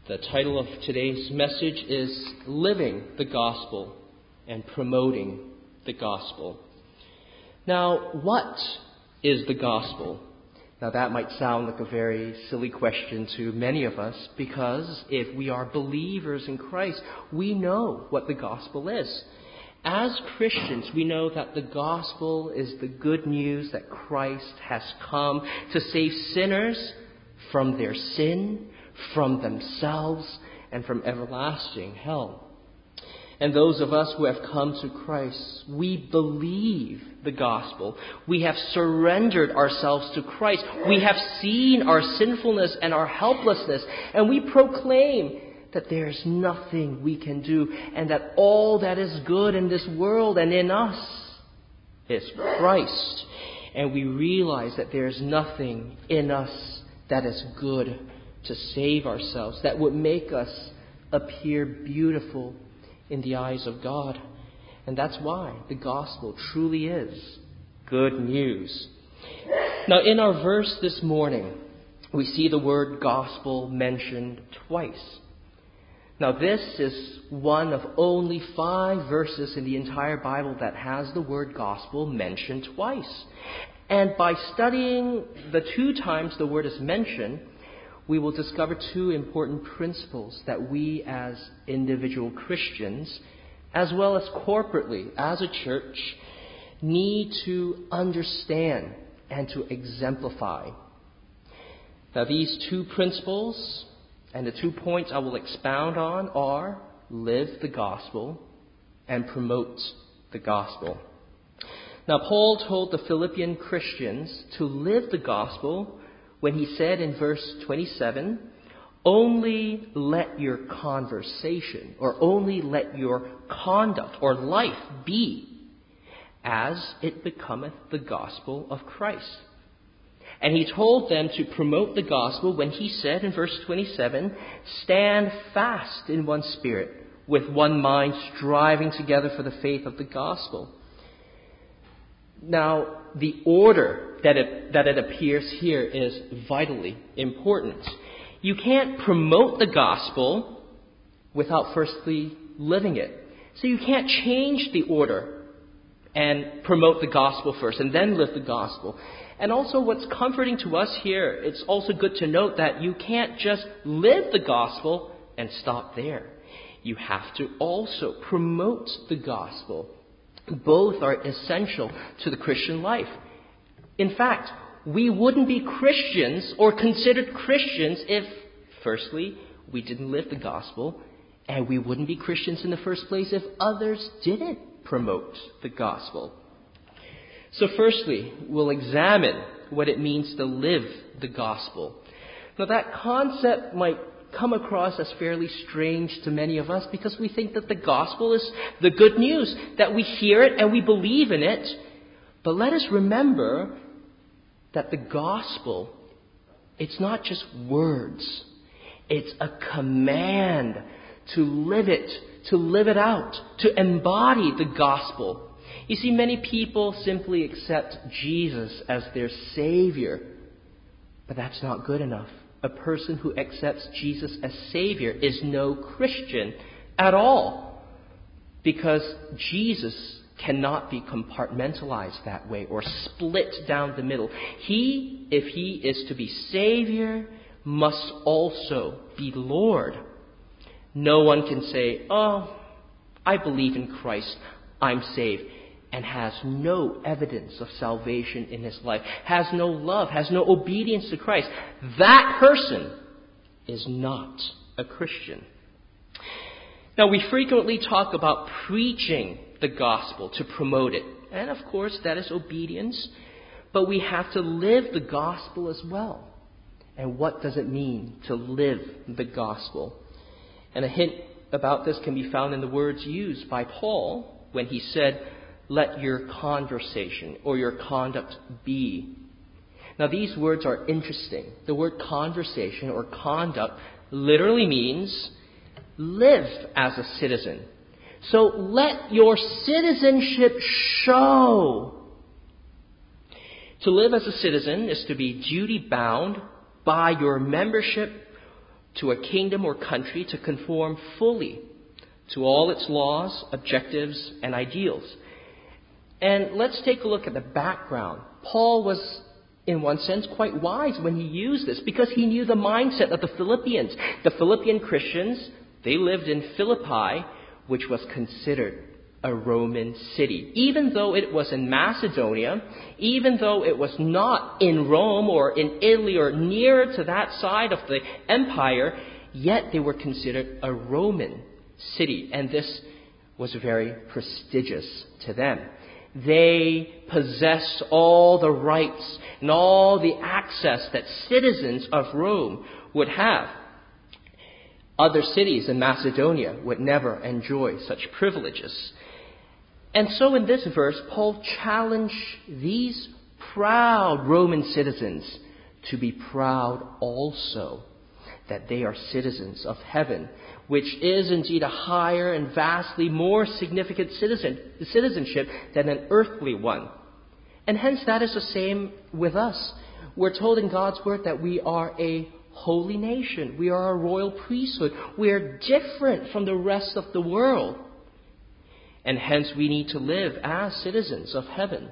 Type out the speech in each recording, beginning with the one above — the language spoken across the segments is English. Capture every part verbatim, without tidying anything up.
The title of today's message is Living the Gospel and Promoting the Gospel. Now, what is the gospel? Now, that might sound like a very silly question to many of us, because if we are believers in Christ, we know what the gospel is. As Christians, we know that the gospel is the good news that Christ has come to save sinners from their sin, from themselves, and from everlasting hell. And those of us who have come to Christ, we believe the gospel. We have surrendered ourselves to Christ. We have seen our sinfulness and our helplessness, and we proclaim that there is nothing we can do, and that all that is good in this world and in us is Christ. And we realize that there is nothing in us that is good to save ourselves, that would make us appear beautiful in the eyes of God. And that's why the gospel truly is good news. Now, in our verse this morning, we see the word gospel mentioned twice. Now, this is one of only five verses in the entire Bible that has the word gospel mentioned twice. And by studying the two times the word is mentioned, we will discover two important principles that we as individual Christians, as well as corporately as a church, need to understand and to exemplify. Now, these two principles and the two points I will expound on are live the gospel and promote the gospel. Now, Paul told the Philippian Christians to live the gospel when he said in verse twenty-seven, only let your conversation or only let your conduct or life be as it becometh the gospel of Christ. And he told them to promote the gospel when he said in verse twenty-seven, stand fast in one spirit, with one mind, striving together for the faith of the gospel. Now, the order that it, that it appears here is vitally important. You can't promote the gospel without firstly living it. So you can't change the order and promote the gospel first and then live the gospel. And also, what's comforting to us here, it's also good to note that you can't just live the gospel and stop there. You have to also promote the gospel. Both are essential to the Christian life. In fact, we wouldn't be Christians or considered Christians if, firstly, we didn't live the gospel, and we wouldn't be Christians in the first place if others didn't promote the gospel. So firstly, we'll examine what it means to live the gospel. Now, that concept might come across as fairly strange to many of us because we think that the gospel is the good news, that we hear it and we believe in it. But let us remember that the gospel, it's not just words. It's a command to live it, to live it out, to embody the gospel. You see, many people simply accept Jesus as their Savior, but that's not good enough. A person who accepts Jesus as Savior is no Christian at all, because Jesus cannot be compartmentalized that way or split down the middle. He, if he is to be Savior, must also be Lord. No one can say, oh, I believe in Christ, I'm saved, and has no evidence of salvation in his life, has no love, has no obedience to Christ. That person is not a Christian. Now, we frequently talk about preaching the gospel to promote it. And of course, that is obedience. But we have to live the gospel as well. And what does it mean to live the gospel? And a hint about this can be found in the words used by Paul when he said, let your conversation or your conduct be. Now, these words are interesting. The word conversation or conduct literally means live as a citizen. So let your citizenship show. To live as a citizen is to be duty-bound by your membership to a kingdom or country to conform fully to all its laws, objectives, and ideals. And let's take a look at the background. Paul was, in one sense, quite wise when he used this because he knew the mindset of the Philippians. The Philippian Christians, they lived in Philippi, which was considered a Roman city. Even though it was in Macedonia, even though it was not in Rome or in Italy or nearer to that side of the empire, yet they were considered a Roman city. And this was very prestigious to them. They possessed all the rights and all the access that citizens of Rome would have. Other cities in Macedonia would never enjoy such privileges. And so in this verse, Paul challenged these proud Roman citizens to be proud also that they are citizens of heaven, which is indeed a higher and vastly more significant citizen, citizenship than an earthly one. And hence that is the same with us. We're told in God's word that we are a holy nation. We are a royal priesthood. We are different from the rest of the world. And hence we need to live as citizens of heaven.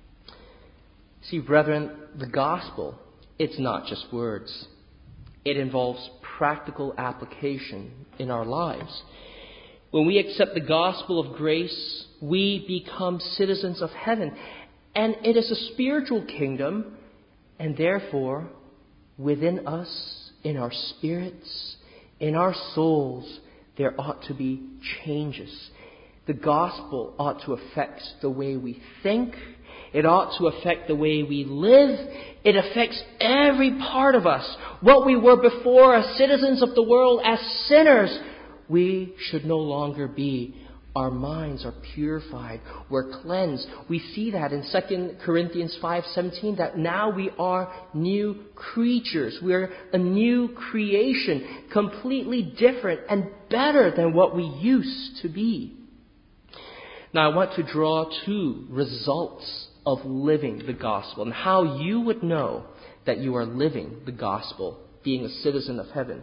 See, brethren, the gospel, it's not just words. It involves practical application in our lives. When we accept the gospel of grace, we become citizens of heaven. And it is a spiritual kingdom, and therefore, within us, in our spirits, in our souls, there ought to be changes. The gospel ought to affect the way we think. It ought to affect the way we live. It affects every part of us. What we were before as citizens of the world, as sinners, we should no longer be. Our minds are purified. We're cleansed. We see that in Second Corinthians five seventeen, that now we are new creatures. We're a new creation, completely different and better than what we used to be. Now, I want to draw two results of living the gospel and how you would know that you are living the gospel, being a citizen of heaven.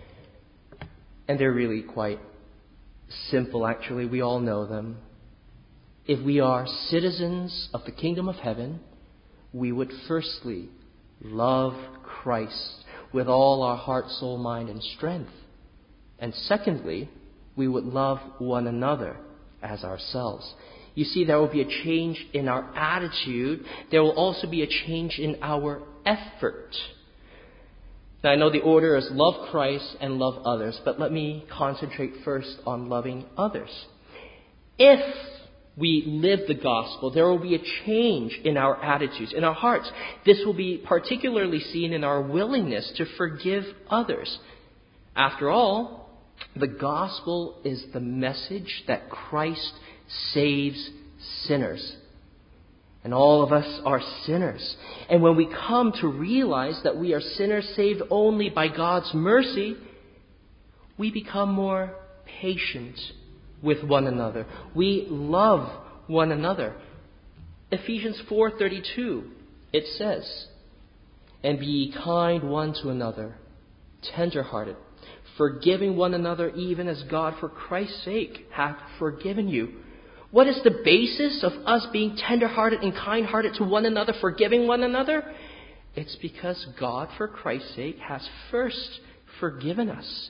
And they're really quite simple, actually. We all know them. If we are citizens of the kingdom of heaven, we would firstly love Christ with all our heart, soul, mind, and strength. And secondly, we would love one another as ourselves. You see, there will be a change in our attitude. There will also be a change in our effort. Now, I know the order is love Christ and love others, but let me concentrate first on loving others. If we live the gospel, there will be a change in our attitudes, in our hearts. This will be particularly seen in our willingness to forgive others. After all, the gospel is the message that Christ saves sinners. And all of us are sinners. And when we come to realize that we are sinners saved only by God's mercy, we become more patient with one another. We love one another. Ephesians four thirty-two, it says, "And be ye kind one to another, tender-hearted, forgiving one another, even as God for Christ's sake hath forgiven you." What is the basis of us being tender-hearted and kind-hearted to one another, forgiving one another? It's because God for Christ's sake has first forgiven us.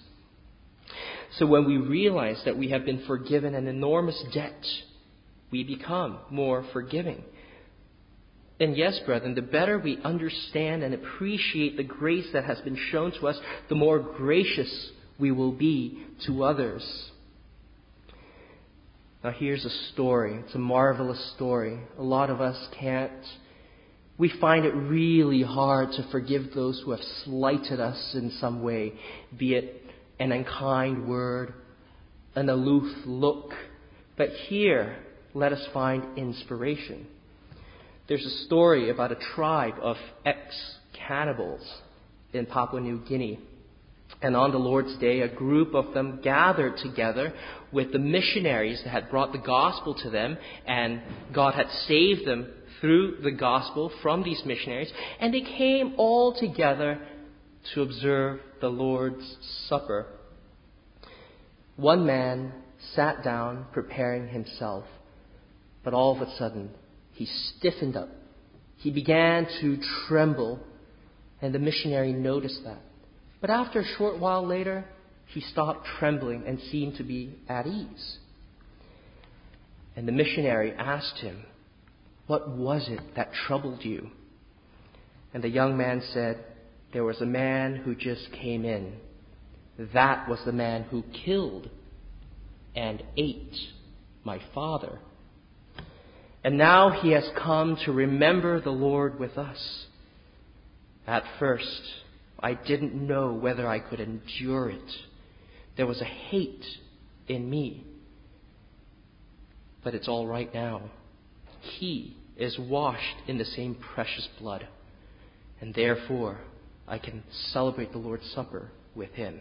So when we realize that we have been forgiven an enormous debt, we become more forgiving. And yes, brethren, the better we understand and appreciate the grace that has been shown to us, the more gracious we will be to others. Now here's a story. It's a marvelous story. A lot of us can't. We find it really hard to forgive those who have slighted us in some way, be it an unkind word, an aloof look. But here, let us find inspiration. There's a story about a tribe of ex-cannibals in Papua New Guinea. And on the Lord's Day, a group of them gathered together with the missionaries that had brought the gospel to them, and God had saved them through the gospel from these missionaries. And they came all together to observe the Lord's Supper. One man sat down preparing himself, but all of a sudden he stiffened up. He began to tremble, and the missionary noticed that. But after a short while later, he stopped trembling and seemed to be at ease. And the missionary asked him, "What was it that troubled you?" And the young man said, "There was a man who just came in. That was the man who killed and ate my father. And now he has come to remember the Lord with us. At first, I didn't know whether I could endure it. There was a hate in me. But it's all right now. He is washed in the same precious blood. And therefore, I can celebrate the Lord's Supper with him."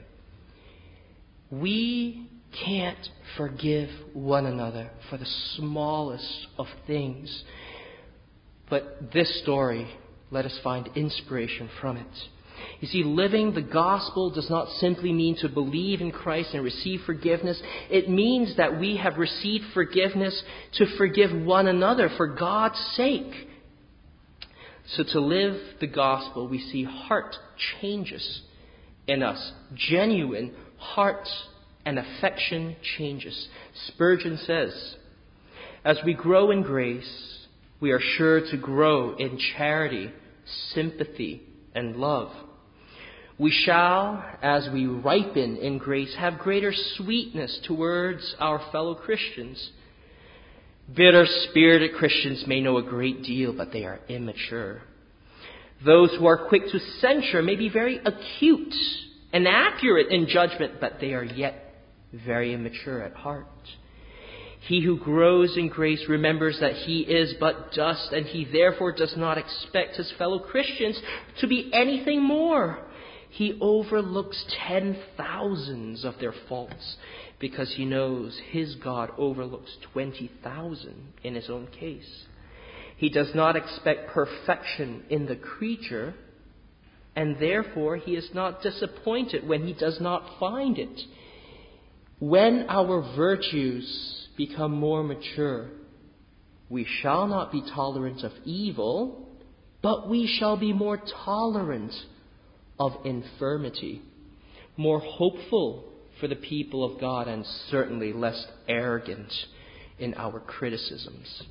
We can't forgive one another for the smallest of things. But this story, let us find inspiration from it. You see, living the gospel does not simply mean to believe in Christ and receive forgiveness. It means that we have received forgiveness to forgive one another for God's sake. So to live the gospel, we see heart changes in us. Genuine heart and affection changes. Spurgeon says, "As we grow in grace, we are sure to grow in charity, sympathy, and love. We shall, as we ripen in grace, have greater sweetness towards our fellow Christians. Bitter-spirited Christians may know a great deal, but they are immature. Those who are quick to censure may be very acute and accurate in judgment, but they are yet very immature at heart. He who grows in grace remembers that he is but dust, and he therefore does not expect his fellow Christians to be anything more. He overlooks ten thousands of their faults because he knows his God overlooks twenty thousand in his own case. He does not expect perfection in the creature, and therefore he is not disappointed when he does not find it. When our virtues become more mature, we shall not be tolerant of evil, but we shall be more tolerant of infirmity, more hopeful for the people of God, and certainly less arrogant in our criticisms."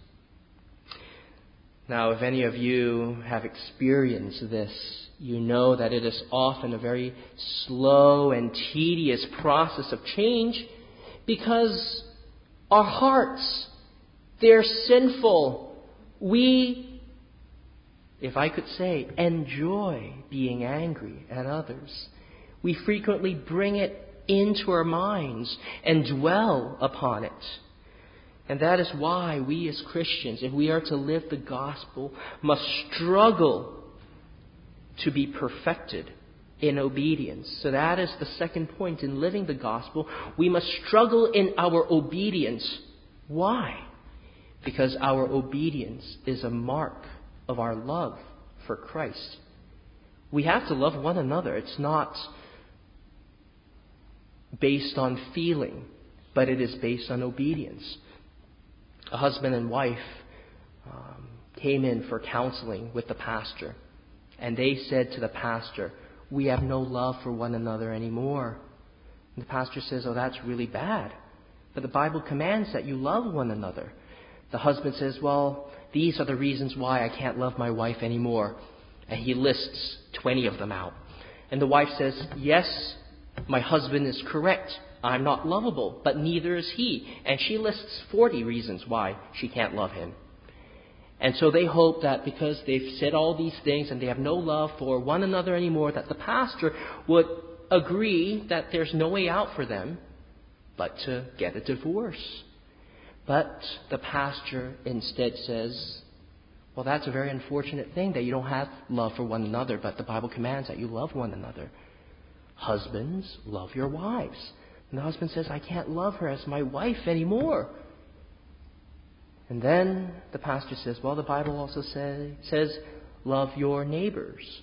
Now, if any of you have experienced this, you know that it is often a very slow and tedious process of change because our hearts, they're sinful. We, if I could say, enjoy being angry at others. We frequently bring it into our minds and dwell upon it. And that is why we as Christians, if we are to live the gospel, must struggle to be perfected in obedience. So that is the second point in living the gospel. We must struggle in our obedience. Why? Because our obedience is a mark of our love for Christ. We have to love one another. It's not based on feeling, but it is based on obedience. A husband and wife um, came in for counseling with the pastor, and they said to the pastor, "We have no love for one another anymore." And the pastor says, "Oh, that's really bad. But the Bible commands that you love one another." The husband says, "Well, these are the reasons why I can't love my wife anymore." And he lists twenty of them out. And the wife says, "Yes, my husband is correct. I'm not lovable, but neither is he." And she lists forty reasons why she can't love him. And so they hope that because they've said all these things and they have no love for one another anymore, that the pastor would agree that there's no way out for them but to get a divorce. But the pastor instead says, "Well, that's a very unfortunate thing that you don't have love for one another, but the Bible commands that you love one another. Husbands, love your wives." And the husband says, "I can't love her as my wife anymore." And then the pastor says, "Well, the Bible also say, says, love your neighbors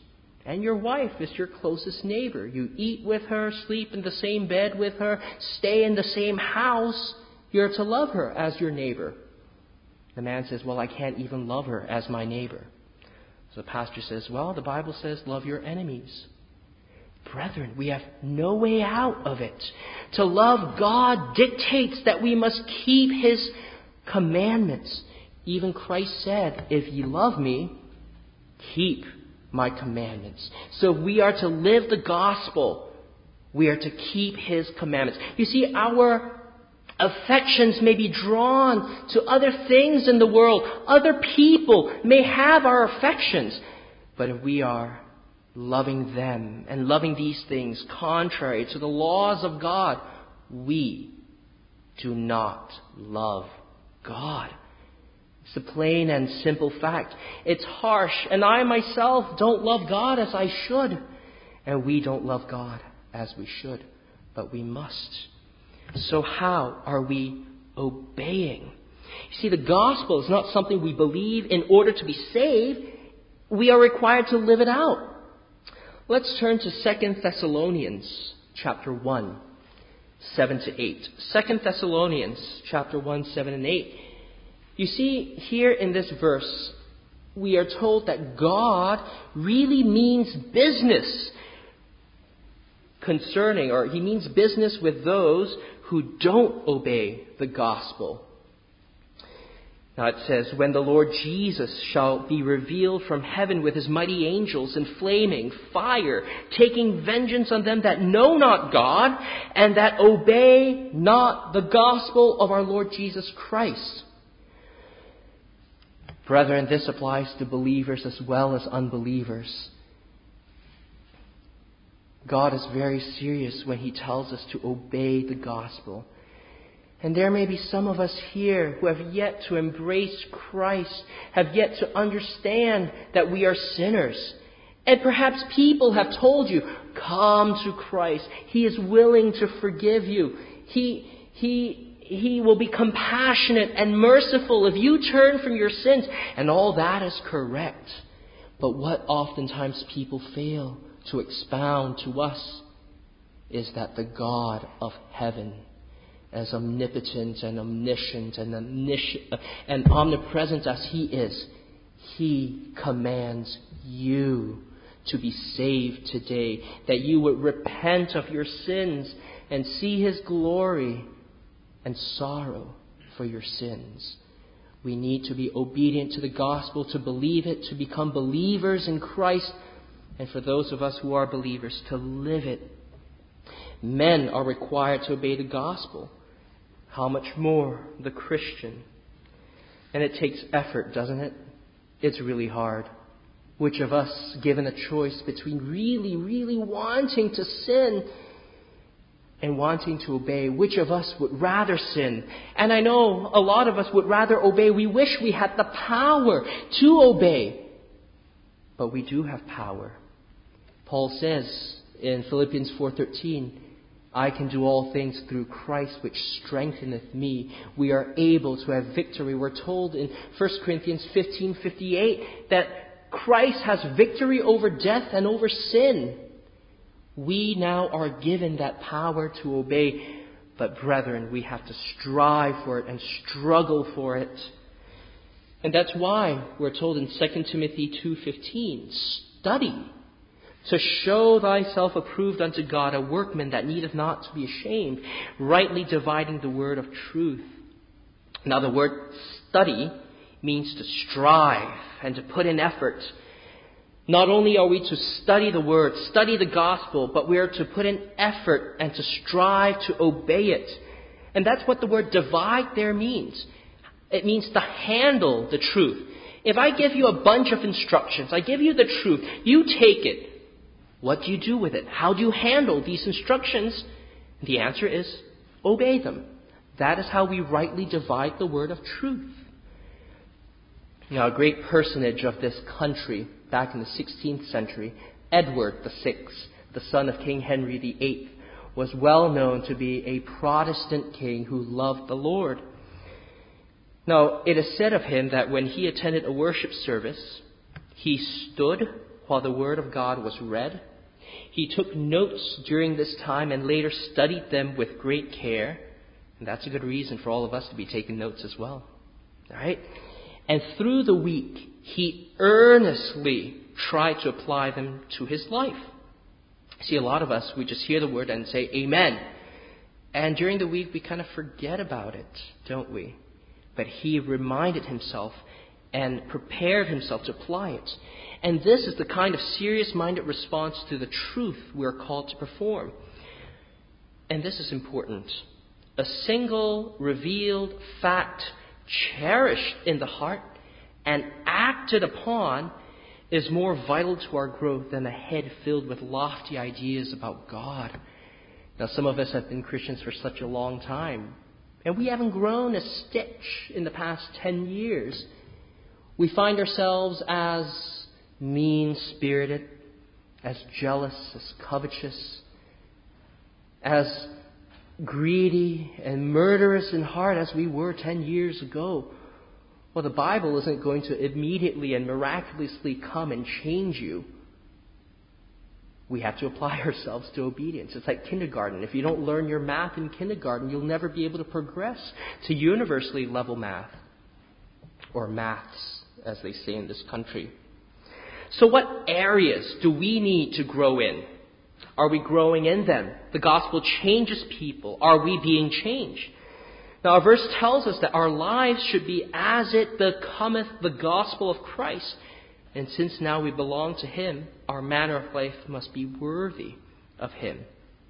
And your wife is your closest neighbor. You eat with her, sleep in the same bed with her, stay in the same house. You're to love her as your neighbor. The man says, well, I can't even love her as my neighbor. So the pastor says, well, the Bible says love your enemies. Brethren, we have no way out of it. To love God dictates that we must keep His commandments. Even Christ said, if ye love me, keep my commandments. So we are to live the gospel. We are to keep His commandments. You see, our affections may be drawn to other things in the world. Other people may have our affections. But if we are loving them and loving these things contrary to the laws of God, we do not love God. It's a plain and simple fact. It's harsh, and I myself don't love God as I should. And we don't love God as we should, but we must. So how are we obeying? You see, the gospel is not something we believe in order to be saved. We are required to live it out. Let's turn to Second Thessalonians chapter one, seven to eight. Second Thessalonians chapter one, seven and eight. You see, here in this verse, we are told that God really means business concerning, or He means business with those who don't obey the gospel. Now it says, when the Lord Jesus shall be revealed from heaven with His mighty angels in flaming fire, taking vengeance on them that know not God, and that obey not the gospel of our Lord Jesus Christ. Brethren, this applies to believers as well as unbelievers. God is very serious when He tells us to obey the gospel. And there may be some of us here who have yet to embrace Christ, have yet to understand that we are sinners. And perhaps people have told you, come to Christ. He is willing to forgive you. He, he, He will be compassionate and merciful if you turn from your sins. And all that is correct. But what oftentimes people fail to expound to us is that the God of heaven, as omnipotent and omniscient and, omniscient and omnipresent as He is, He commands you to be saved today, that you would repent of your sins and see His glory and sorrow for your sins. We need to be obedient to the gospel, to believe it, to become believers in Christ, and for those of us who are believers, to live it. Men are required to obey the gospel. How much more the Christian? And it takes effort, doesn't it? It's really hard. Which of us, given a choice between really, really wanting to sin and wanting to obey, which of us would rather sin? And I know a lot of us would rather obey. We wish we had the power to obey. But we do have power. Paul says in Philippians four thirteen, I can do all things through Christ which strengtheneth me. We are able to have victory. We're told in First Corinthians fifteen fifty-eight that Christ has victory over death and over sin. We now are given that power to obey. But brethren, we have to strive for it and struggle for it. And that's why we're told in Second Timothy two fifteen, study to show thyself approved unto God, a workman that needeth not to be ashamed, rightly dividing the word of truth. Now the word study means to strive and to put in effort. Not only are we to study the word, study the gospel, but we are to put in effort and to strive to obey it. And that's what the word divide there means. It means to handle the truth. If I give you a bunch of instructions, I give you the truth, you take it. What do you do with it? How do you handle these instructions? The answer is obey them. That is how we rightly divide the word of truth. Now, a great personage of this country back in the sixteenth century, Edward the Sixth, the son of King Henry the Eighth, was well known to be a Protestant king who loved the Lord. Now, it is said of him that when he attended a worship service, he stood while the Word of God was read. He took notes during this time and later studied them with great care. And that's a good reason for all of us to be taking notes as well. All right? And through the week, he earnestly tried to apply them to his life. See, a lot of us, we just hear the word and say, Amen. And during the week, we kind of forget about it, don't we? But he reminded himself and prepared himself to apply it. And this is the kind of serious-minded response to the truth we are called to perform. And this is important. A single revealed fact cherished in the heart and acted upon is more vital to our growth than a head filled with lofty ideas about God. Now, some of us have been Christians for such a long time, and we haven't grown a stitch in the past ten years. We find ourselves as mean-spirited, as jealous, as covetous, as greedy and murderous in heart as we were ten years ago. Well, the Bible isn't going to immediately and miraculously come and change you. We have to apply ourselves to obedience. It's like kindergarten. If you don't learn your math in kindergarten, you'll never be able to progress to universally level math, or maths, as they say in this country. So what areas do we need to grow in? Are we growing in them? The gospel changes people. Are we being changed? Now, our verse tells us that our lives should be as it becometh the gospel of Christ. And since now we belong to him, our manner of life must be worthy of him.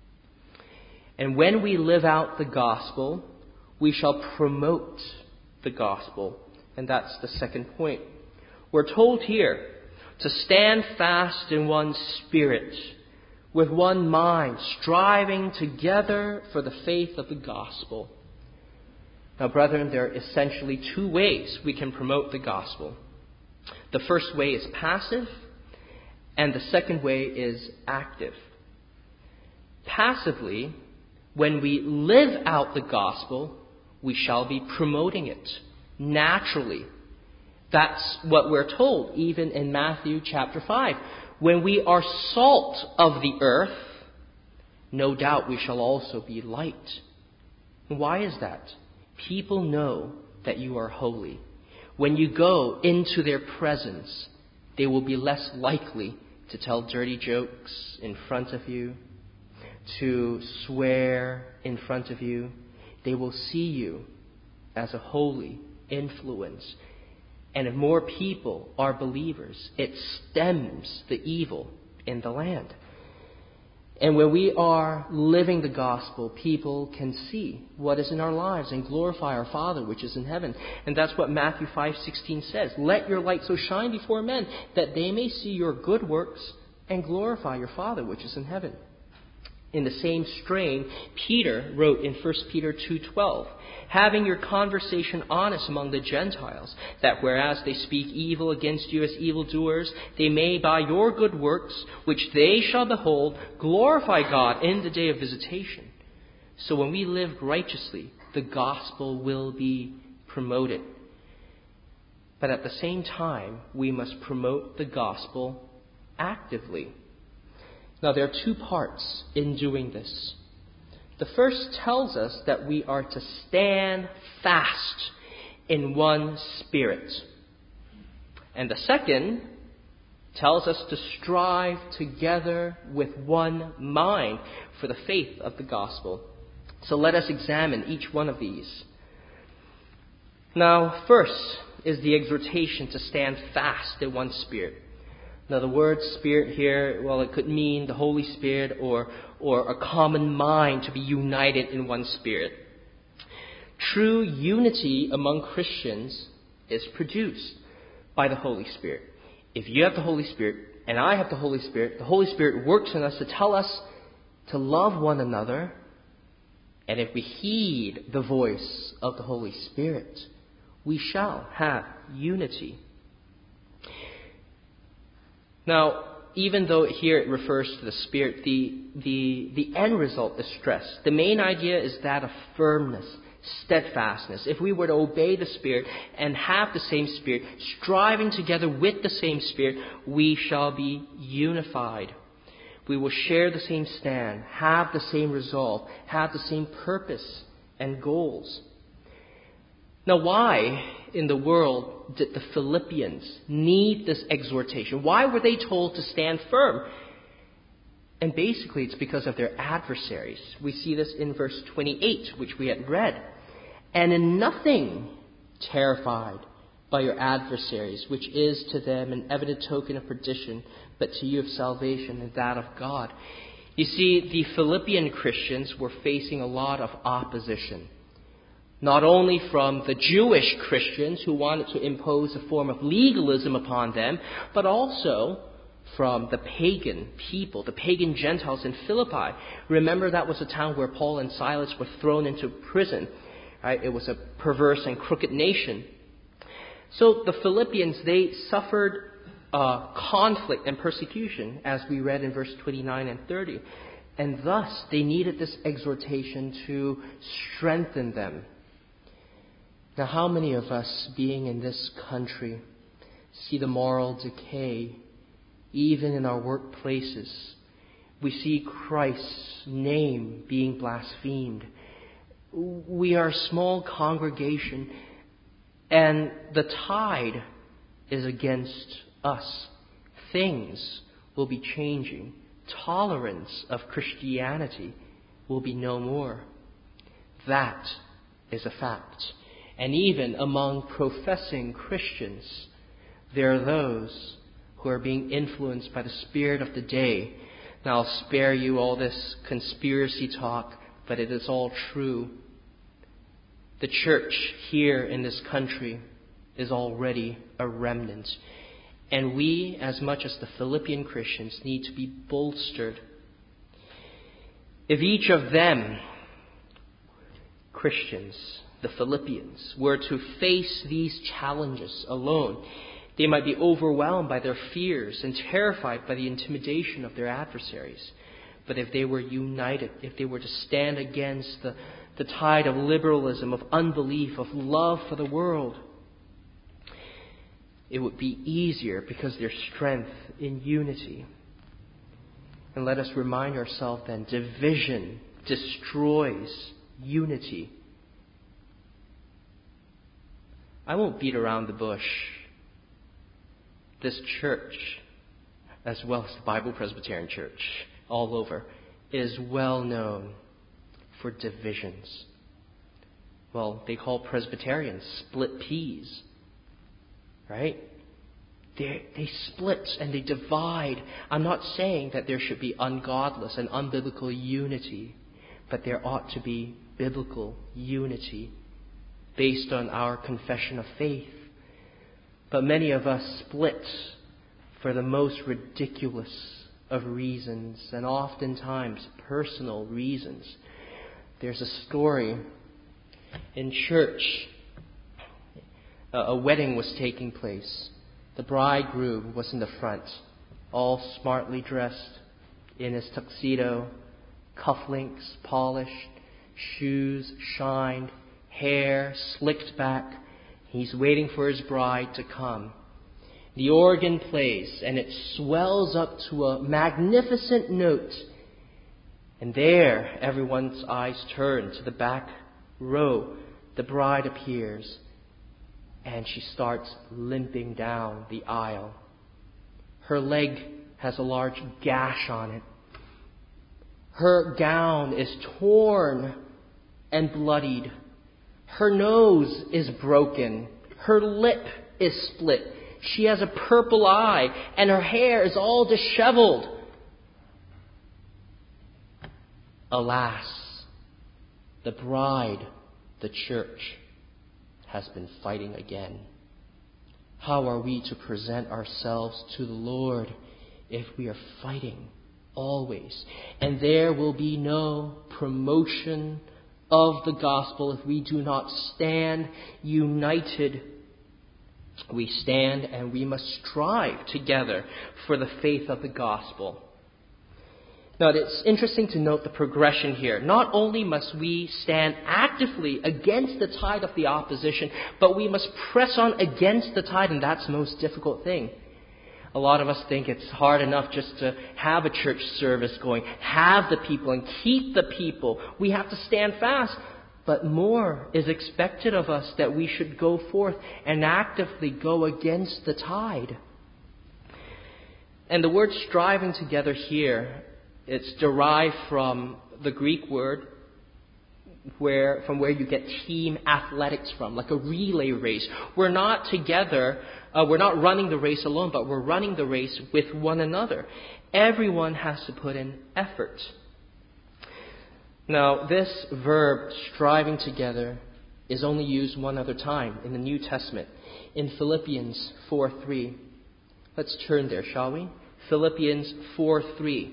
And when we live out the gospel, we shall promote the gospel. And that's the second point. We're told here to stand fast in one spirit, with one mind, striving together for the faith of the gospel. Now, brethren, there are essentially two ways we can promote the gospel. The first way is passive, and the second way is active. Passively, when we live out the gospel, we shall be promoting it naturally. That's what we're told, even in Matthew chapter five. When we are salt of the earth, no doubt we shall also be light. And why is that? People know that you are holy. When you go into their presence, they will be less likely to tell dirty jokes in front of you, to swear in front of you. They will see you as a holy influence. And if more people are believers, it stems the evil in the land. And when we are living the gospel, people can see what is in our lives and glorify our Father which is in heaven. And that's what Matthew five sixteen says. Let your light so shine before men that they may see your good works and glorify your Father which is in heaven. In the same strain, Peter wrote in First Peter two twelve, having your conversation honest among the Gentiles, that whereas they speak evil against you as evildoers, they may by your good works, which they shall behold, glorify God in the day of visitation. So when we live righteously, the gospel will be promoted. But at the same time, we must promote the gospel actively. Now, there are two parts in doing this. The first tells us that we are to stand fast in one spirit. And the second tells us to strive together with one mind for the faith of the gospel. So let us examine each one of these. Now, first is the exhortation to stand fast in one spirit. Now, the word spirit here, well, it could mean the Holy Spirit or, or a common mind to be united in one spirit. True unity among Christians is produced by the Holy Spirit. If you have the Holy Spirit and I have the Holy Spirit, the Holy Spirit works in us to tell us to love one another. And if we heed the voice of the Holy Spirit, we shall have unity. Now, even though here it refers to the Spirit, the, the, the end result is stress. The main idea is that of firmness, steadfastness, if we were to obey the Spirit and have the same Spirit, striving together with the same Spirit, we shall be unified. We will share the same stand, have the same resolve, have the same purpose and goals. Now, why in the world did the Philippians need this exhortation? Why were they told to stand firm? And basically, it's because of their adversaries. We see this in verse twenty-eight, which we had read. And in nothing terrified by your adversaries, which is to them an evident token of perdition, but to you of salvation and that of God. You see, the Philippian Christians were facing a lot of opposition. Not only from the Jewish Christians who wanted to impose a form of legalism upon them, but also from the pagan people, the pagan Gentiles in Philippi. Remember, that was a town where Paul and Silas were thrown into prison. Right? It was a perverse and crooked nation. So the Philippians, they suffered uh, conflict and persecution, as we read in verse twenty-nine and thirty. And thus, they needed this exhortation to strengthen them. Now, how many of us, being in this country, see the moral decay, even in our workplaces? We see Christ's name being blasphemed. We are a small congregation, and the tide is against us. Things will be changing. Tolerance of Christianity will be no more. That is a fact. And even among professing Christians, there are those who are being influenced by the spirit of the day. Now, I'll spare you all this conspiracy talk, but it is all true. The church here in this country is already a remnant. And we, as much as the Philippian Christians, need to be bolstered. If each of them, Christians, the Philippians, were to face these challenges alone, they might be overwhelmed by their fears and terrified by the intimidation of their adversaries. But if they were united, if they were to stand against the, the tide of liberalism, of unbelief, of love for the world, it would be easier because their strength in unity. And let us remind ourselves then, division destroys unity. I won't beat around the bush. This church, as well as the Bible Presbyterian Church all over, is well known for divisions. Well, they call Presbyterians split peas. Right? They, they split and they divide. I'm not saying that there should be ungodless and unbiblical unity, but there ought to be biblical unity based on our confession of faith. But many of us split for the most ridiculous of reasons, and oftentimes personal reasons. There's a story in church. A wedding was taking place. The bridegroom was in the front, all smartly dressed in his tuxedo, cufflinks polished, shoes shined, hair slicked back. He's waiting for his bride to come. The organ plays, and it swells up to a magnificent note. And there, everyone's eyes turn to the back row. The bride appears. And she starts limping down the aisle. Her leg has a large gash on it. Her gown is torn and bloodied. Her nose is broken. Her lip is split. She has a purple eye, and her hair is all disheveled. Alas, the bride, the church, has been fighting again. How are we to present ourselves to the Lord if we are fighting always? And there will be no promotion of the gospel if we do not stand united. We stand and we must strive together for the faith of the gospel. Now, it's interesting to note the progression here. Not only must we stand actively against the tide of the opposition, but we must press on against the tide, and that's the most difficult thing. A lot of us think it's hard enough just to have a church service going, have the people and keep the people. We have to stand fast. But more is expected of us, that we should go forth and actively go against the tide. And the word striving together here, it's derived from the Greek word where from where you get team athletics from, like a relay race. We're not together, uh, we're not running the race alone, but we're running the race with one another. Everyone has to put in effort. Now, this verb, striving together, is only used one other time in the New Testament, in Philippians four three. Let's turn there, shall we? Philippians four three.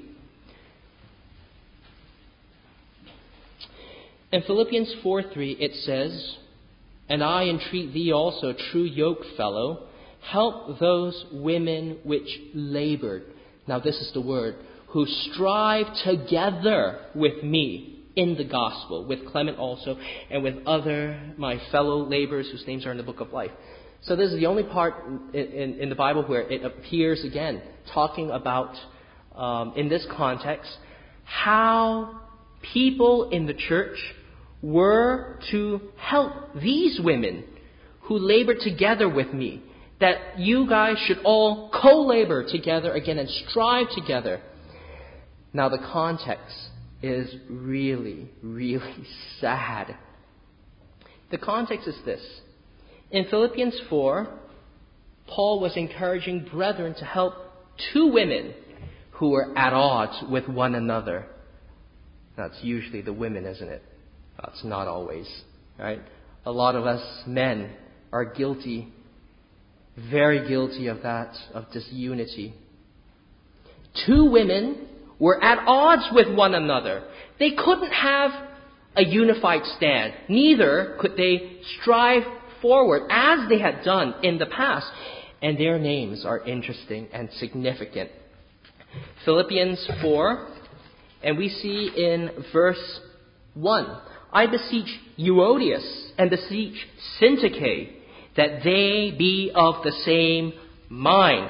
In Philippians four three it says, "And I entreat thee also, true yokefellow, help those women which labored." Now this is the word, "who strive together with me in the gospel," with Clement also, and with other my fellow laborers whose names are in the book of life. So this is the only part in, in, in the Bible where it appears again, talking about, um, in this context, how people in the church were to help these women who labored together with me. That you guys should all co-labor together again and strive together. Now the context is really, really sad. The context is this. In Philippians four, Paul was encouraging brethren to help two women who were at odds with one another. That's usually the women, isn't it? That's not always, right? A lot of us men are guilty, very guilty of that, of disunity. Two women were at odds with one another. They couldn't have a unified stand. Neither could they strive forward as they had done in the past. And their names are interesting and significant. Philippians four, and we see in verse one, "I beseech Euodias and beseech Syntyche that they be of the same mind."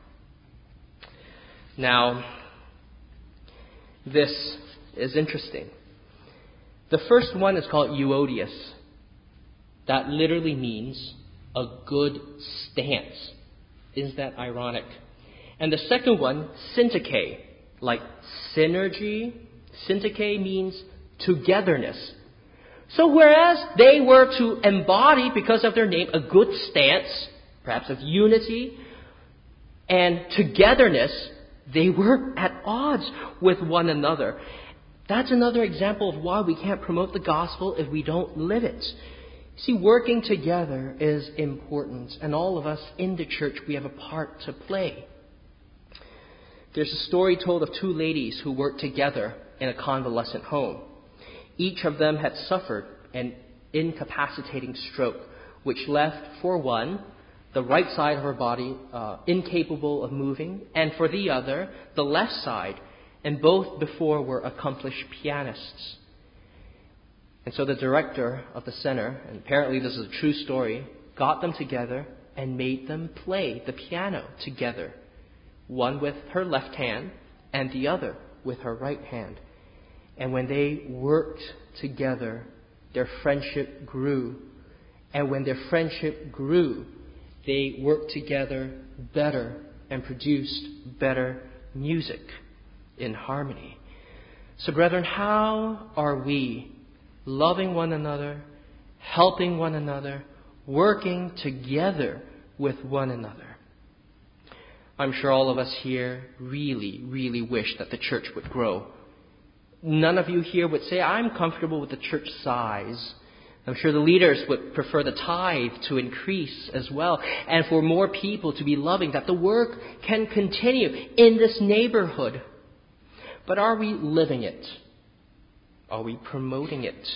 Now, this is interesting. The first one is called Euodias. That literally means a good stance. Isn't that ironic? And the second one, Syntyche, like synergy. Syntyche means togetherness. So whereas they were to embody, because of their name, a good stance, perhaps of unity and togetherness, they were at odds with one another. That's another example of why we can't promote the gospel if we don't live it. See, working together is important, and all of us in the church, we have a part to play. There's a story told of two ladies who worked together in a convalescent home. Each of them had suffered an incapacitating stroke, which left, for one, the right side of her body uh, incapable of moving, and for the other, the left side, and both before were accomplished pianists. And so the director of the center, and apparently this is a true story, got them together and made them play the piano together, one with her left hand and the other with her right hand. And when they worked together, their friendship grew. And when their friendship grew, they worked together better and produced better music in harmony. So brethren, how are we loving one another, helping one another, working together with one another? I'm sure all of us here really, really wish that the church would grow. None of you here would say, I'm comfortable with the church size. I'm sure the leaders would prefer the tithe to increase as well, and for more people to be loving, that the work can continue in this neighborhood. But are we living it? Are we promoting it?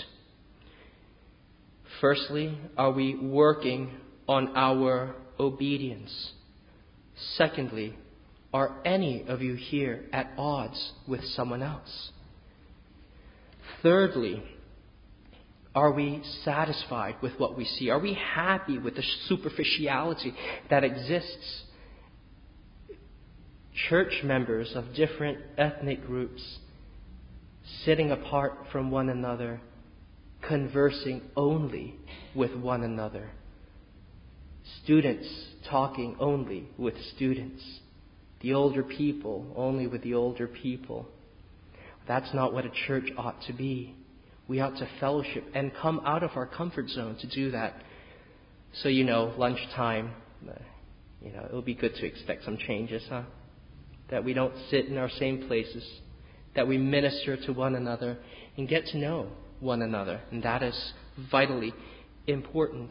Firstly, are we working on our obedience? Secondly, Are any of you here at odds with someone else? Thirdly, are we satisfied with what we see? Are we happy with the superficiality that exists? Church members of different ethnic groups sitting apart from one another, conversing only with one another. Students talking only with students. The older people only with the older people. That's not what a church ought to be. We ought to fellowship and come out of our comfort zone to do that. So, you know, lunchtime, uh, you know, it'll be good to expect some changes, huh? That we don't sit in our same places, that we minister to one another and get to know one another. And that is vitally important.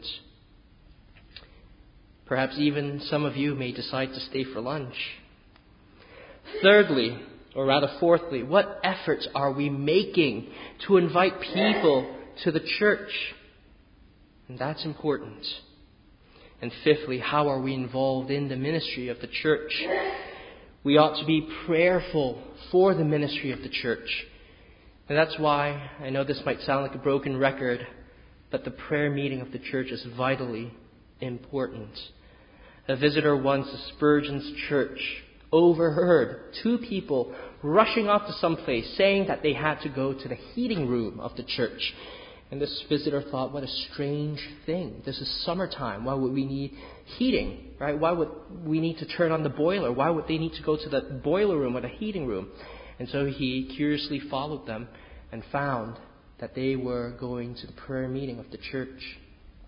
Perhaps even some of you may decide to stay for lunch. Thirdly, or rather fourthly, what efforts are we making to invite people to the church? And that's important. And fifthly, how are we involved in the ministry of the church? We ought to be prayerful for the ministry of the church. And that's why, I know this might sound like a broken record, but the prayer meeting of the church is vitally important. A visitor once to Spurgeon's church overheard two people rushing off to some place saying that they had to go to the heating room of the church. And this visitor thought, what a strange thing. This is summertime. Why would we need heating? Right? Why would we need to turn on the boiler? Why would they need to go to the boiler room or the heating room? And so he curiously followed them and found that they were going to the prayer meeting of the church.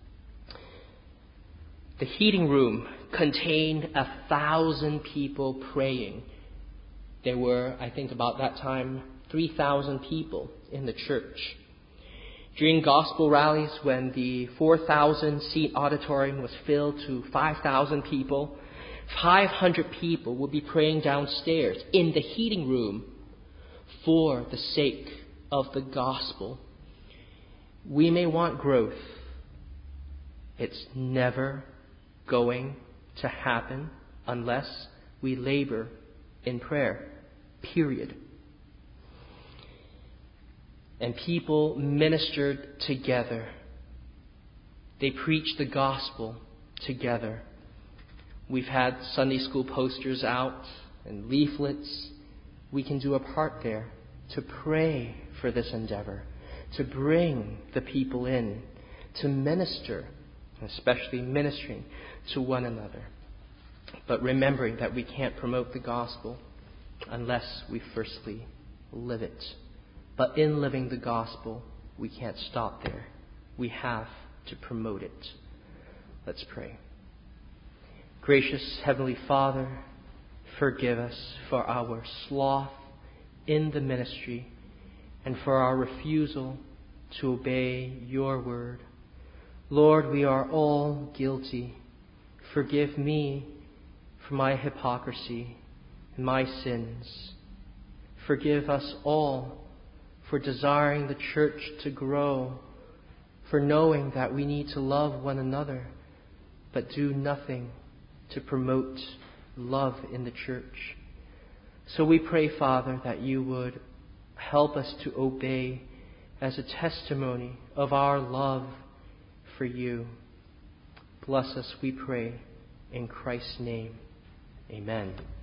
The heating room contained a thousand people praying. There were, I think about that time, three thousand people in the church. During gospel rallies, when the four thousand seat auditorium was filled to five thousand people, five hundred people would be praying downstairs in the heating room for the sake of the gospel. We may want growth. It's never going to happen unless we labor in prayer. Period. And people ministered together. They preached the gospel together. We've had Sunday school posters out and leaflets. We can do a part there to pray for this endeavor, to bring the people in, to minister, especially ministering to one another. But remembering that we can't promote the gospel unless we firstly live it. But in living the gospel, we can't stop there. We have to promote it. Let's pray. Gracious Heavenly Father, forgive us for our sloth in the ministry and for our refusal to obey your word. Lord, we are all guilty. Forgive me for my hypocrisy and my sins. Forgive us all for desiring the church to grow, for knowing that we need to love one another, but do nothing to promote love in the church. So we pray, Father, that you would help us to obey as a testimony of our love for you. Bless us, we pray, in Christ's name. Amen.